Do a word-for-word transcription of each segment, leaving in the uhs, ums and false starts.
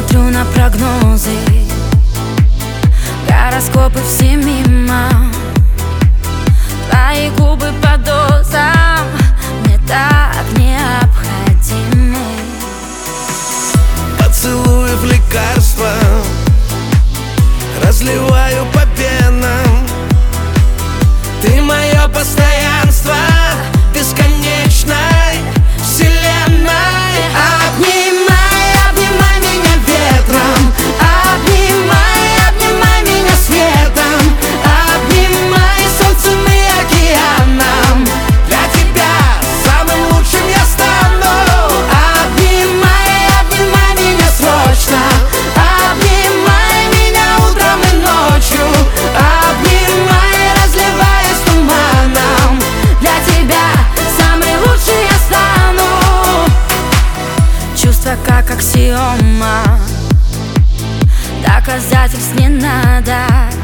смотрю на прогнозы, гороскопы все мимо. Твои губы по дозам мне так необходимы. Поцелуев лекарства разливаю по венам. Ты мое постоянство бесконечной вселенной. Обнимай, обнимай меня ветром, обнимай, обнимай меня светом, обнимай солнцем и океаном. Для тебя самым лучшим я стану. Обнимай, обнимай меня срочно, обнимай меня утром и ночью, обнимай, разливаясь туманом. Для тебя самый лучший я стану. Чувства как аксиома, доказательств не надо.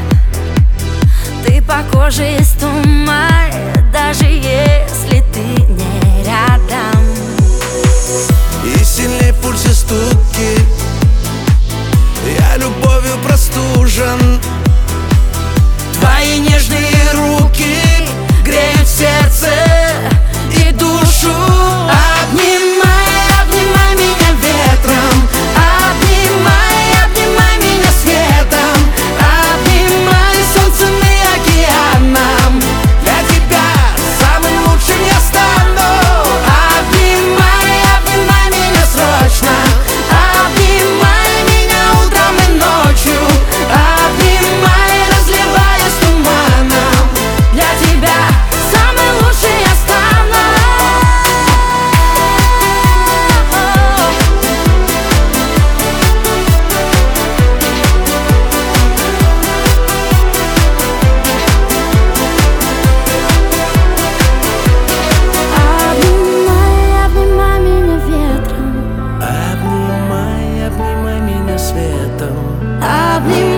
Ты по коже из тума, даже если ты не рядом. И сильней в пульсе стуки, я любовью простужен. Твои нежные руки греют сердце и душу. Обнимай, обнимай меня ветром, обнимай, обнимай меня светом, обнимай солнцем и океаном. Для тебя самым лучшим я стану. Обнимай, обнимай меня срочно, обнимай меня утром и ночью, обнимай, разливаясь туманом. Для тебя самый лучший я стану. Обнимай, обнимай меня ветром, Обнимай, обнимай меня светом, обнимай.